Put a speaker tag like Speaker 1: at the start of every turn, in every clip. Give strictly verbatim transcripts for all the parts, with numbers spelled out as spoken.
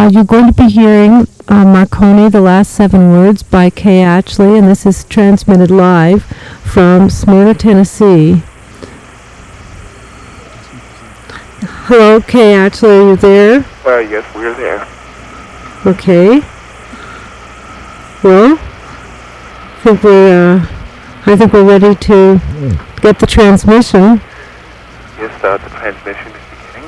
Speaker 1: Uh, you're going to be hearing uh, Marconi, The Last Seven Words by Kay Atchley, and this is transmitted live from Smyrna, Tennessee. Hello, Kay Atchley, are you there?
Speaker 2: Uh, yes, we're there.
Speaker 1: Okay. Well, I think we're, uh, I think we're ready to get the transmission.
Speaker 2: Yes, uh, the transmission is beginning.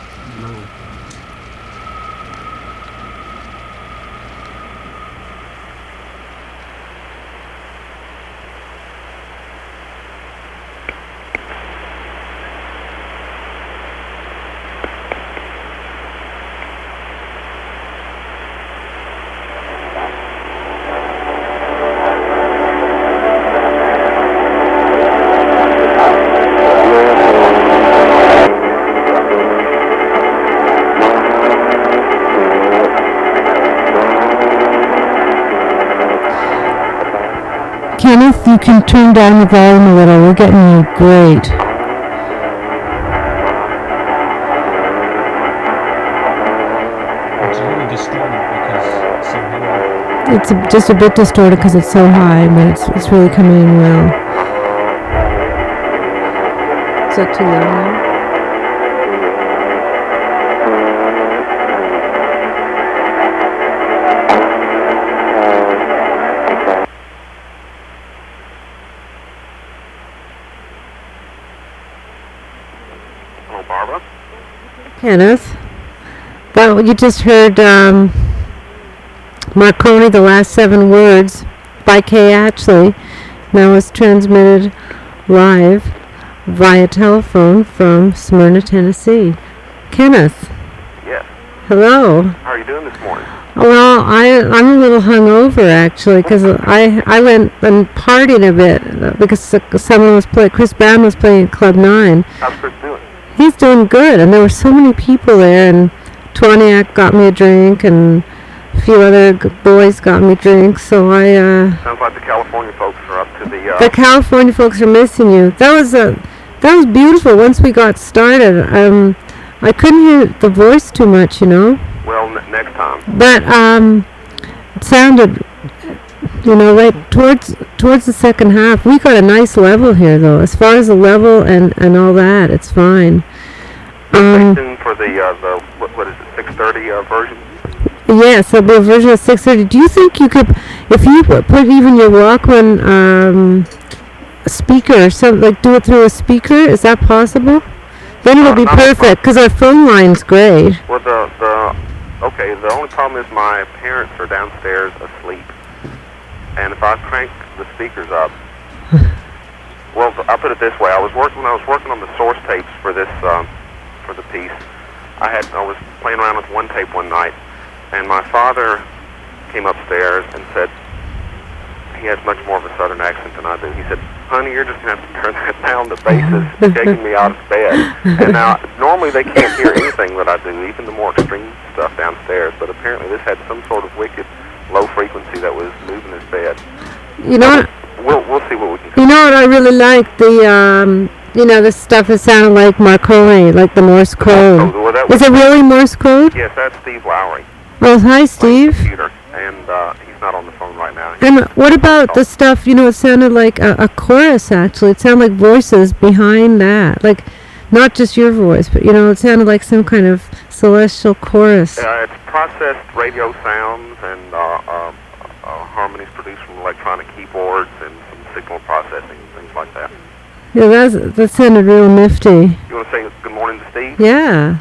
Speaker 1: Kenneth, you can turn down the volume a little. We're getting you great.
Speaker 3: It's really distorted because it's so high.
Speaker 1: It's a, just a bit distorted because it's so high, but it's it's really coming in well. Is that too low now? Kenneth, well, you just heard um, Marconi, The Last Seven Words by Kay Atchley. Now it's transmitted live via telephone from Smyrna, Tennessee. Kenneth.
Speaker 2: Yes.
Speaker 1: Hello.
Speaker 2: How are you doing this morning?
Speaker 1: Well, I, I'm a little hungover, actually, because I, I went and partied a bit because someone was playing, Chris Brown was playing at Club nine.
Speaker 2: How's Chris doing?
Speaker 1: He's doing good, and there were so many people there, and Twaniak got me a drink, and a few other g- boys got me drinks, so I, uh...
Speaker 2: Sounds like the California folks are up to the, uh...
Speaker 1: The California folks are missing you. That was a... That was beautiful once we got started. Um, I couldn't hear the voice too much, you know?
Speaker 2: Well, n- next time.
Speaker 1: But, um, it sounded... You know, right towards towards the second half, we got a nice level here, though. As far as the level and, and all that, it's fine. Um,
Speaker 2: for the, uh, the, what, what is it, six thirty uh, version?
Speaker 1: Yes, there'll be a version of six thirty. Do you think you could, if you put even your Walkman um, speaker or something, like do it through a speaker? Is that possible? Then it'll
Speaker 2: Uh,
Speaker 1: be
Speaker 2: not a
Speaker 1: perfect, because our phone line's great.
Speaker 2: Well, the, the, okay, the only problem is my parents are downstairs asleep. And if I crank the speakers up, well, I'll put it this way. I was working, when I was working on the source tapes for this, um, for the piece, I had, I was playing around with one tape one night, and my father came upstairs and said, he has much more of a southern accent than I do. He said, honey, you're just going to have to turn that down. The bass is shaking me out of bed. And now, normally they can't hear anything that I do, even the more extreme stuff downstairs, but apparently this had some sort of wicked low frequency that was moving his bed.
Speaker 1: You know what?
Speaker 2: We'll, we'll see what we can do.
Speaker 1: You know what I really like? The, um, you know, the stuff that sounded like Marconi, like the Morse code.
Speaker 2: Oh, well, that
Speaker 1: Is
Speaker 2: was,
Speaker 1: it really Morse code?
Speaker 2: yes, that's Steve Lowry.
Speaker 1: Well, hi, Steve.
Speaker 2: Computer, and uh, he's not on the phone right now.
Speaker 1: And what about the stuff, you know, it sounded like a, a chorus, actually. It sounded like voices behind that. Like, not just your voice, but, you know, it sounded like some kind of celestial chorus.
Speaker 2: Uh, it's processed radio sounds and uh, uh, uh, harmonies produced from electronic keyboards and some signal processing and things like that.
Speaker 1: Yeah, that's, that sounded real nifty.
Speaker 2: You want to say good morning to Steve?
Speaker 1: Yeah.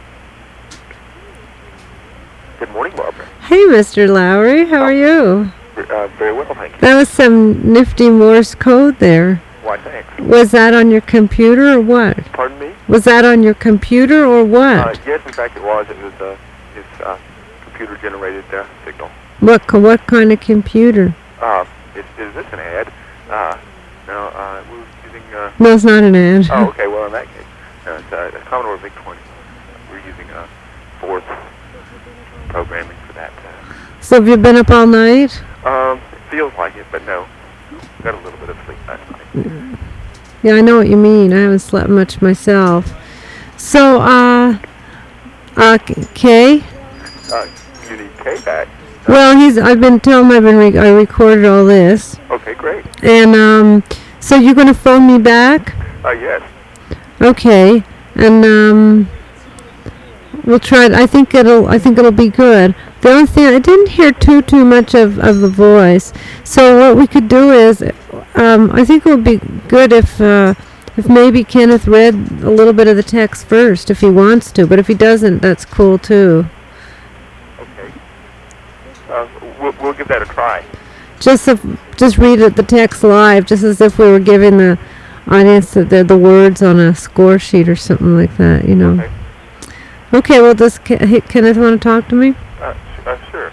Speaker 2: Good morning, Barbara.
Speaker 1: Hey, Mister Lowry, how are you?
Speaker 2: Uh, very well, thank you.
Speaker 1: That was some nifty Morse code there.
Speaker 2: Why, thanks.
Speaker 1: Was that on your computer or what?
Speaker 2: Pardon me?
Speaker 1: Was that on your computer or what?
Speaker 2: Uh, yes, in fact it was. It was uh, his uh, computer-generated uh, signal.
Speaker 1: What co- what kind of computer?
Speaker 2: Uh, is, is this an ad? Uh, no, uh, we're using... Uh,
Speaker 1: No, it's not an ad.
Speaker 2: oh, okay, well, in that case, uh, it's uh, a Commodore VIC twenty. We're using uh, fourth programming for that. Uh,
Speaker 1: So have you been up all night?
Speaker 2: um, it feels like it, but no. Got a little bit of sleep last night.
Speaker 1: Yeah, I know what you mean. I haven't slept much myself. So, uh, uh, Kay,
Speaker 2: Uh, you need Kay back.
Speaker 1: Well, he's. I've been telling him I've been. Re- I recorded all this,
Speaker 2: Okay, great.
Speaker 1: and um, so you're gonna phone me back?
Speaker 2: Uh, yes.
Speaker 1: Okay, and um, we'll try it. I think it'll. I think it'll be good. The only thing I didn't hear too too much of, of the voice. So what we could do is, um, I think it would be good if uh, if maybe Kenneth read a little bit of the text first, if he wants to. But if he doesn't, that's cool too.
Speaker 2: Okay. Uh, we'll, we'll give that a try.
Speaker 1: Just if, just read it, the text live, just as if we were giving the audience the, the, the words on a score sheet or something like that, you know.
Speaker 2: Okay.
Speaker 1: Okay, well, does Ke- hey, Kenneth want to talk to me?
Speaker 2: Uh, sh- uh, sure.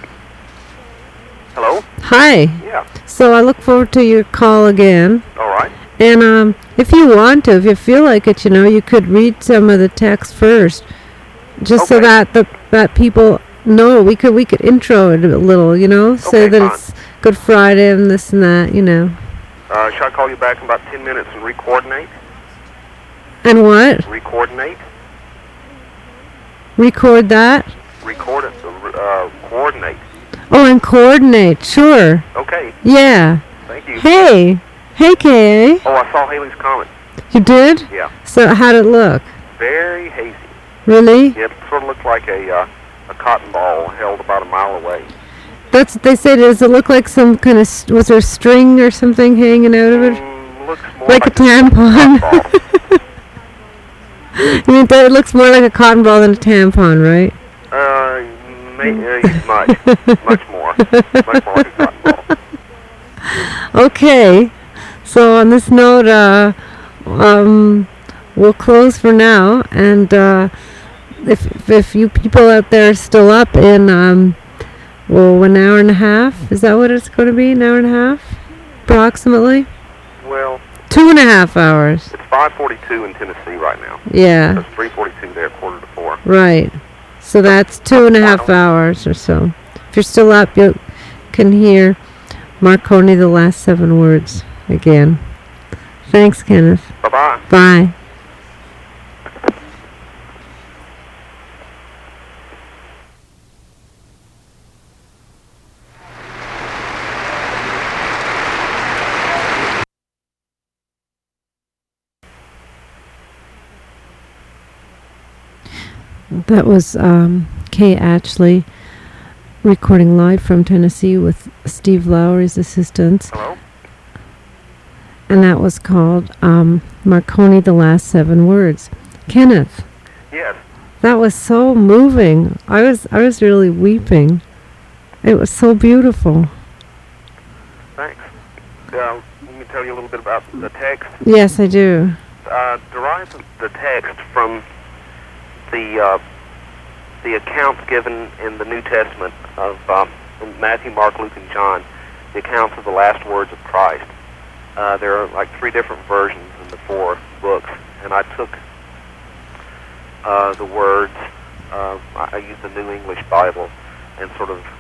Speaker 2: Hello?
Speaker 1: Hi.
Speaker 2: Yeah.
Speaker 1: So I look forward to your call again.
Speaker 2: All right.
Speaker 1: And um, if you want to, if you feel like it, you know, you could read some of the text first, just so
Speaker 2: Okay.
Speaker 1: that the that people know. We could we could intro it a little, you know, say
Speaker 2: Okay,
Speaker 1: that
Speaker 2: fine.
Speaker 1: it's Good Friday and this and that, you know.
Speaker 2: Uh, shall I call you back in about ten minutes and re-coordinate?
Speaker 1: And what?
Speaker 2: Re-coordinate?
Speaker 1: Record that?
Speaker 2: Record it, uh, coordinate.
Speaker 1: Oh, and coordinate. Sure.
Speaker 2: Okay,
Speaker 1: Yeah.
Speaker 2: thank you.
Speaker 1: Hey. Hey, K A.
Speaker 2: Oh, I saw Haley's comment.
Speaker 1: You did?
Speaker 2: Yeah.
Speaker 1: So how'd it look?
Speaker 2: Very hazy.
Speaker 1: Really?
Speaker 2: It sort of looked like a, uh, a cotton ball held about a mile away.
Speaker 1: That's they say. Does it look like some kind of st- was there string or something hanging out of it,
Speaker 2: Mm, looks more
Speaker 1: like
Speaker 2: like,
Speaker 1: a tampon?
Speaker 2: cotton ball.
Speaker 1: I mean, that- it looks more like a cotton ball than a tampon, right?
Speaker 2: Uh, may, uh, much, much more, much more like a cotton ball.
Speaker 1: Okay. So on this note, uh, um, we'll close for now, and uh, if if you people out there are still up in um, well, an hour and a half, is that what it's going to be? An hour and a half, approximately.
Speaker 2: Well,
Speaker 1: Two and a half hours.
Speaker 2: it's five forty-two in Tennessee right now.
Speaker 1: Yeah.
Speaker 2: So it's three forty-two there, quarter to four.
Speaker 1: Right. So that's two and a half hours or so. If you're still up, you can hear Marconi, the last seven words again. Thanks, Kenneth.
Speaker 2: Bye-bye.
Speaker 1: Bye. That was um, Kay Ashley recording live from Tennessee with Steve Lowry's assistants.
Speaker 2: Hello?
Speaker 1: And that was called um, Marconi, the last seven words. Kenneth,
Speaker 2: Yes.
Speaker 1: that was so moving. I was I was really weeping. It was so beautiful.
Speaker 2: Thanks. Uh, let me tell you a little bit about the text.
Speaker 1: Yes, I do.
Speaker 2: Uh, derives the text from the uh, the accounts given in the New Testament of um, in Matthew, Mark, Luke, and John, the accounts of the last words of Christ. Uh, there are like three different versions in the four books, and I took uh, the words. Uh, I I used the New English Bible and sort of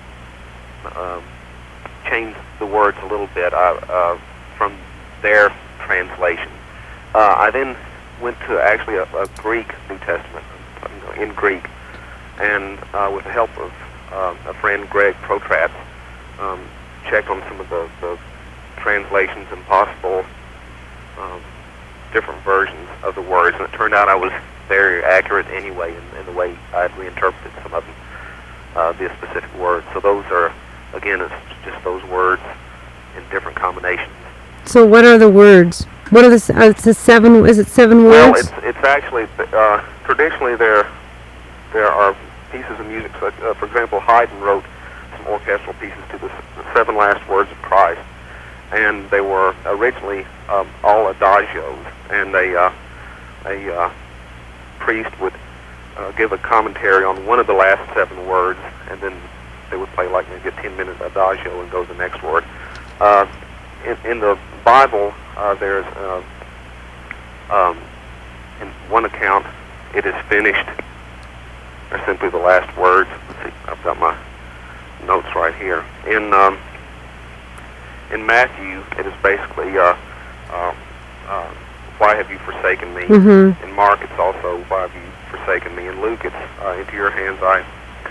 Speaker 2: um, changed the words a little bit uh, uh, from their translation. Uh, I then went to actually a, a Greek New Testament, you know, in Greek, and uh, with the help of uh, a friend, Greg Protratz, um, checked on some of the, the translations and possible um, different versions of the words, and it turned out I was very accurate anyway in, in the way I had reinterpreted some of them, uh, the specific words. So those are, again, it's just those words in different combinations.
Speaker 1: So what are the words? What are the s- uh, it's a seven? Is it seven
Speaker 2: Well,
Speaker 1: words?
Speaker 2: it's it's actually uh, traditionally there there are pieces of music. So, uh, for example, Haydn wrote some orchestral pieces to the, s- the seven last words of Christ, and they were originally um, all adagios, and a uh, a uh, priest would uh, give a commentary on one of the last seven words, and then they would play like maybe a ten-minute adagio and go to the next word. Uh, in, in the Bible, uh, there's uh, um, in one account, it is finished. Are simply the last words. Let's see, I've got my notes right here. In um, in Matthew, it is basically, uh, uh, uh, why have you forsaken me?
Speaker 1: Mm-hmm.
Speaker 2: In Mark, it's also, why have you forsaken me? In Luke, it's, uh, into your hands I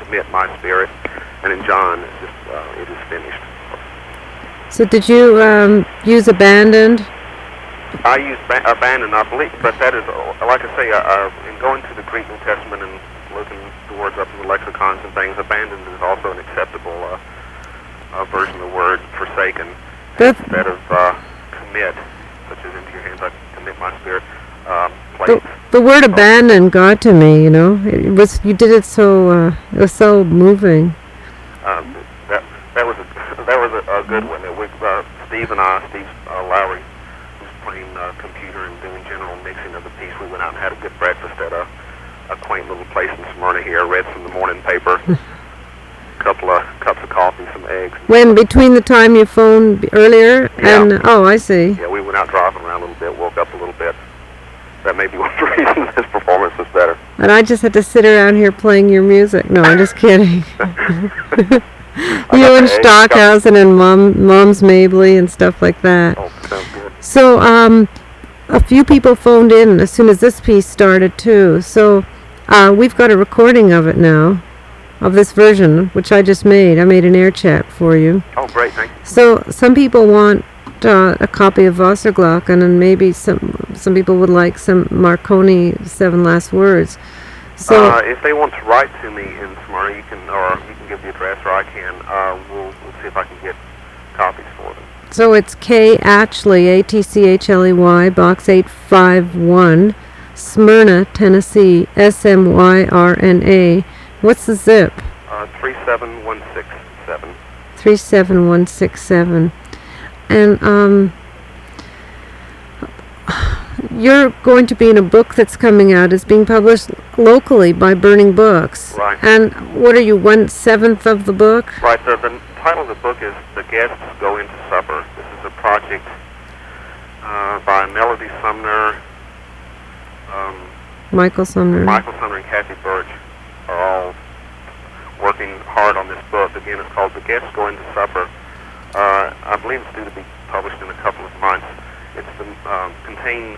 Speaker 2: commit my spirit. And in John, it's just, uh, it is finished.
Speaker 1: So did you um, use abandoned?
Speaker 2: I use ba- abandon, I believe, but that is, uh, like I say, uh, uh, in going to the Greek New Testament and looking the words up in the lexicons and things, abandoned is also an acceptable uh, uh, version of the word forsaken.
Speaker 1: That's,
Speaker 2: Instead of uh, commit, such as into your hands, I commit my spirit. Um,
Speaker 1: the, the word abandon got to me, you know. It was, you did it so, uh, it was so moving.
Speaker 2: Um, that that was a that was a, a good one. That we, uh, Steve and I, Steve uh, Lowry, was playing uh, computer and doing general mixing of the piece. We went out and had a good breakfast at a, a quaint little place in Smyrna here. Read from the morning paper, a couple of cups of coffee, some eggs.
Speaker 1: When between the time you phoned earlier
Speaker 2: Yeah.
Speaker 1: and oh, I see.
Speaker 2: Yeah, we went out driving around a little bit, woke up a little bit. That may be one of the reasons his performance was better.
Speaker 1: And I just had to sit around here playing your music. No, I'm just kidding. You and Stockhausen and Mom, Mom's Mabley and stuff like that.
Speaker 2: Oh, sounds good.
Speaker 1: So, um, a few people phoned in as soon as this piece started too. So, uh, we've got a recording of it now, of this version, which I just made. I made an air chat for you.
Speaker 2: Oh, great, thank you.
Speaker 1: So, some people want uh, a copy of Wasserglocken, and maybe some some people would like some Marconi Seven Last Words. So,
Speaker 2: uh, if they want to write to me in Smyrna, you can, or you can give the address, or I can. Uh, we'll, we'll see if I can get copies for them.
Speaker 1: so it's K Atchley, A T C H L E Y, Box eight five one, Smyrna, Tennessee, S M Y R N A. What's the zip?
Speaker 2: Uh, three seven one six seven.
Speaker 1: three seven one six seven. And um, you're going to be in a book that's coming out. It's being published locally by Burning Books.
Speaker 2: Right.
Speaker 1: And what are you, one seventh of the book?
Speaker 2: Right, the, the title of the book is The Guests Go Into Supper. This is a project uh, by Melody Sumner, um,
Speaker 1: Michael Sumner.
Speaker 2: Michael Sumner and Kathy Birch are all working hard on this book. Again, it's called The Guests Go Into Supper. Uh, I believe it's due to be published in a couple of months. It um, contains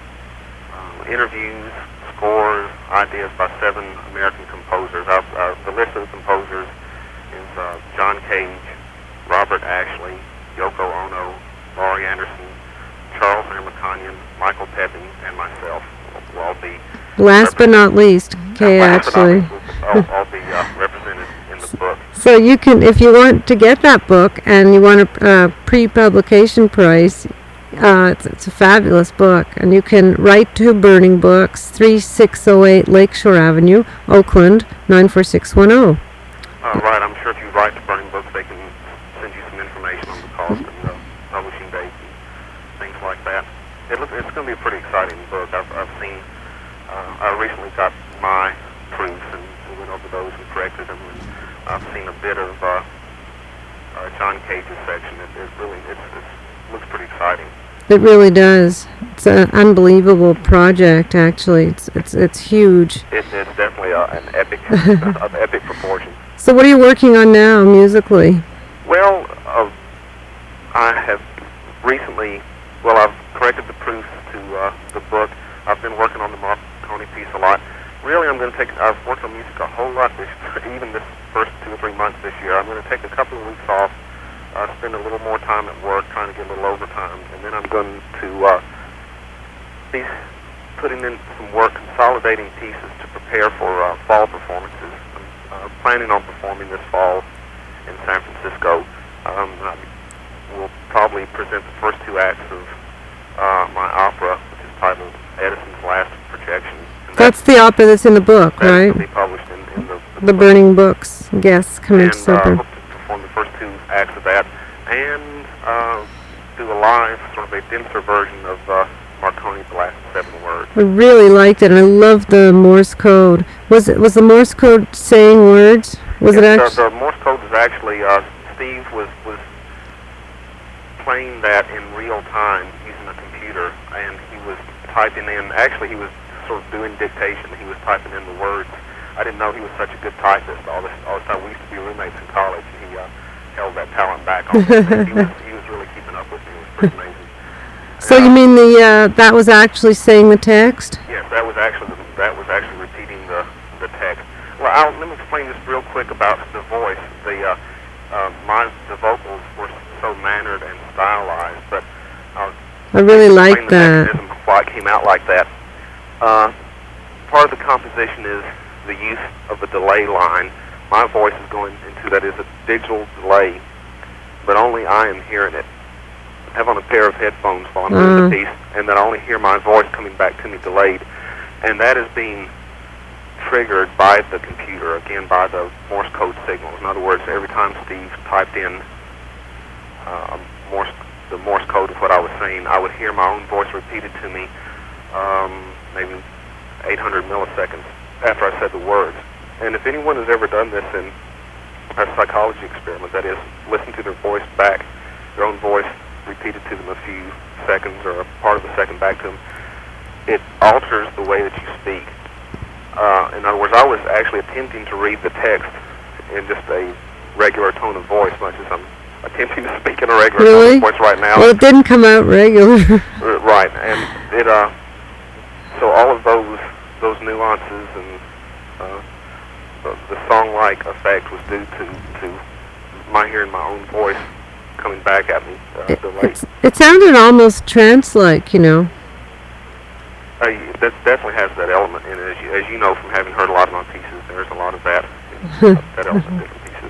Speaker 2: um, interviews, scores, ideas by seven American composers. Our, our, the list of the composers is uh, John Cage, Robert Ashley, Yoko Ono, Laurie Anderson, Charles Amirkanian, Michael Pepin, and myself will all be
Speaker 1: Last but not least, Kay
Speaker 2: last but not
Speaker 1: Atchley.
Speaker 2: least, will all, all be uh, represented in the book.
Speaker 1: So you can, if you want to get that book and you want a uh, pre-publication price, uh, it's, it's a fabulous book. And you can write to Burning Books, three six oh eight Lakeshore Avenue, Oakland, nine four six one oh.
Speaker 2: Uh, right, I'm sure if you write to Burning Books, they can send you some information on the cost and the publishing dates and things like that. It look, it's going to be a pretty exciting book. I've, I've seen, uh, I recently got my proofs and we went over those and corrected them. And I've seen a bit of uh, uh, John Cage's section. It, it really, it's, it looks pretty exciting.
Speaker 1: It really does. It's an unbelievable project, actually. It's it's it's huge.
Speaker 2: It, it's definitely a, an epic, of epic proportions.
Speaker 1: So what are you working on now, musically?
Speaker 2: Well, uh, I have recently, well, I've corrected the proofs to uh, the book. I've been working on the Marconi piece a lot. Really, I'm going to take, I've worked on music a whole lot this, even this first two or three months this year. I'm going to take a couple of weeks off, uh, spend a little more time at work, trying to get a little overtime, and then I'm going to uh, be putting in some work, consolidating pieces to prepare for uh, fall performances. I'm uh, planning on performing this fall in San Francisco. Um, I will probably present the first two acts of uh, my opera, which is titled Edison's Last Projection. And
Speaker 1: That's the opera that's in the book,
Speaker 2: that
Speaker 1: right?
Speaker 2: will be published in, in the, the,
Speaker 1: The Burning Books. Guests coming
Speaker 2: and
Speaker 1: to
Speaker 2: uh,
Speaker 1: supper.
Speaker 2: hope to perform the first two acts of that, and uh, do a live, sort of a denser version of uh, Marconi's The Last Seven Words.
Speaker 1: I really liked it, and I loved the Morse code. Was it was the Morse code saying words? Was it
Speaker 2: Yes,
Speaker 1: actually?
Speaker 2: the, the Morse code was actually, uh, Steve was, was playing that in real time using a computer, and he was typing in, actually he was sort of doing dictation, he was typing in the words. I didn't know he was such a good typist all this, all this time. We used to be roommates in college, and he uh, held that talent back on me. he, was, he was really keeping up with me. It was pretty amazing.
Speaker 1: So you mean the uh, that was actually saying the text?
Speaker 2: Yes, that was actually that was actually repeating the the text. Well, I'll, let me explain just real quick about the voice. The uh, uh, my the vocals were so mannered and stylized, but I'll
Speaker 1: I really like
Speaker 2: explain the
Speaker 1: that.
Speaker 2: mechanism of why it came out like that. Uh, part of the composition is the use of a delay line. My voice is going into that is a digital delay, but only I am hearing it. I have on a pair of headphones while I'm doing
Speaker 1: Uh.
Speaker 2: the piece, and then I only hear my voice coming back to me delayed, and that is being triggered by the computer, again by the Morse code signals. In other words, every time Steve typed in uh, Morse, the Morse code of what I was saying, I would hear my own voice repeated to me um, maybe eight hundred milliseconds after I said the words. And if anyone has ever done this in a psychology experiment, that is, listen to their voice back, their own voice repeated to them a few seconds or a part of a second back to them, it alters the way that you speak. Uh, in other words, I was actually attempting to read the text in just a regular tone of voice, much as I'm attempting to speak in a regular
Speaker 1: Really?
Speaker 2: tone of voice right now.
Speaker 1: Well, it didn't come out regular.
Speaker 2: Uh, right, and it, uh, so all of those those nuances and uh, the, the song-like effect was due to, to my hearing my own voice coming back at me uh,
Speaker 1: It,
Speaker 2: delayed.
Speaker 1: it's, it sounded almost trance-like, you know.
Speaker 2: Uh, that definitely has that element in it. As you, as you know from having heard a lot of my pieces, there's a lot of that, uh, that element in different pieces.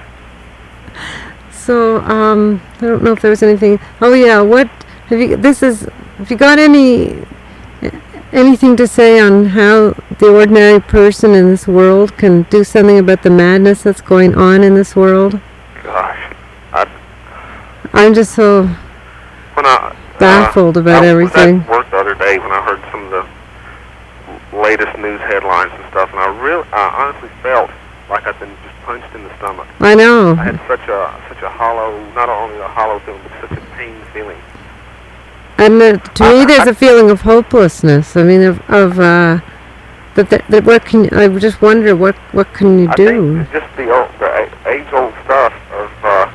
Speaker 1: So, um, I don't know if there was anything. Oh yeah, what have you? This is. Have you got any anything to say on how the ordinary person in this world can do something about the madness that's going on in this world?
Speaker 2: Gosh, I,
Speaker 1: I'm just so
Speaker 2: when I
Speaker 1: baffled
Speaker 2: uh,
Speaker 1: about
Speaker 2: I
Speaker 1: everything.
Speaker 2: was at work the other day when I heard some of the latest news headlines and stuff, and I really, I honestly felt like I'd been just punched in the stomach.
Speaker 1: I know.
Speaker 2: I had such a such a hollow, not only a hollow feeling, but such a pain feeling.
Speaker 1: And uh, to
Speaker 2: I-
Speaker 1: me, there's
Speaker 2: I-
Speaker 1: a feeling of hopelessness. I mean, of of uh, that, that that what can I just wonder what what can you
Speaker 2: I
Speaker 1: do?
Speaker 2: think it's just the old, the a- age-old stuff of uh,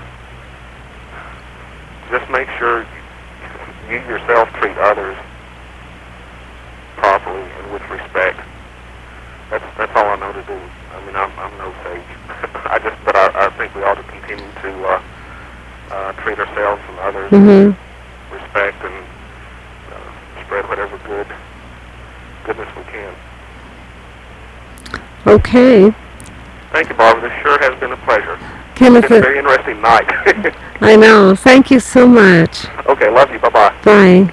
Speaker 2: just make sure you yourself treat others properly and with respect. That's that's all I know to do. I mean, I'm I'm no sage. I just, but I, I think we ought to continue to uh, uh, treat ourselves and others
Speaker 1: Mhm.
Speaker 2: with respect and uh, spread whatever good goodness we can.
Speaker 1: Okay,
Speaker 2: Thank you, Barbara. This sure has been a pleasure.
Speaker 1: Kenneth.
Speaker 2: It's been a very interesting night.
Speaker 1: I know. Thank you so much.
Speaker 2: Okay, love you. Bye-bye.
Speaker 1: Bye.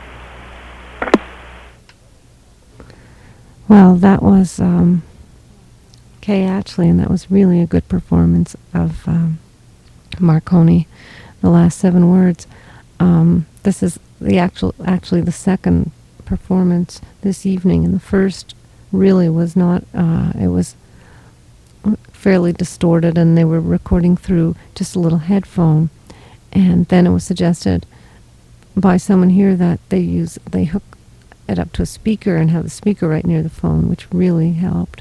Speaker 1: Well, that was um, Kay Atchley, and that was really a good performance of um, Marconi, the last seven words. Um, this is the actual, actually the second performance this evening, and the first really was not, uh, it was fairly distorted, and they were recording through just a little headphone, and then it was suggested by someone here that they use, they hook it up to a speaker and have the speaker right near the phone, which really helped.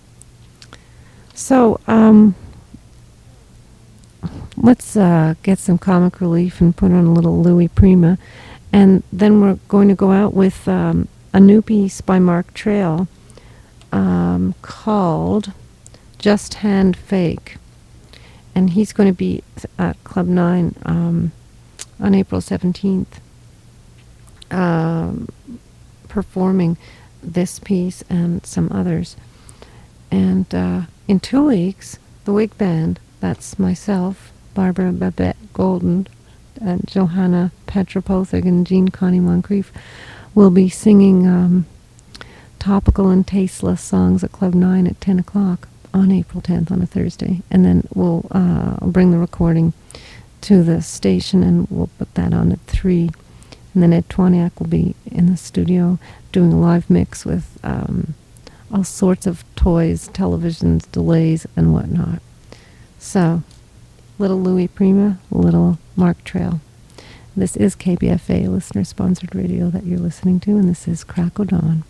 Speaker 1: So, um, let's uh, get some comic relief and put on a little Louis Prima, and then we're going to go out with um, a new piece by Mark Trail um, called Just Hand Fake, and he's going to be at Club Nine um, on April seventeenth. Um, performing this piece and some others. And uh, in two weeks, the Wig Band, that's myself, Barbara Babette Golden, and Johanna Petropothig and Jean Connie Moncrief, will be singing um, topical and tasteless songs at Club nine at ten o'clock on April tenth on a Thursday. And then we'll uh, bring the recording to the station and we'll put that on at three. And then Ed Twaniak will be in the studio doing a live mix with um, all sorts of toys, televisions, delays, and whatnot. So, little Louis Prima, little Mark Trail. This is K B F A, listener-sponsored radio that you're listening to, and this is Crack o' Dawn.